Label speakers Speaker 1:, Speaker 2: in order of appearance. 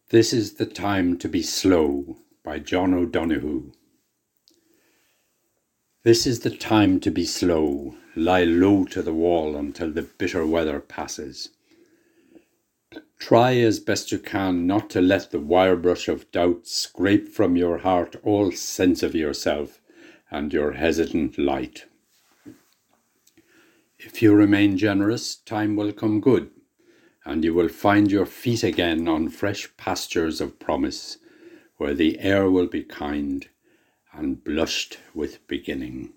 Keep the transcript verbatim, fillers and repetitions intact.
Speaker 1: This is the Time to be Slow by John O'Donoghue. This is the time to be slow, lie low to the wall until the bitter weather passes. Try as best you can not to let the wire brush of doubt scrape from your heart all sense of yourself and your hesitant light. If you remain generous, time will come good, and you will find your feet again on fresh pastures of promise, where the air will be kind and blushed with beginning.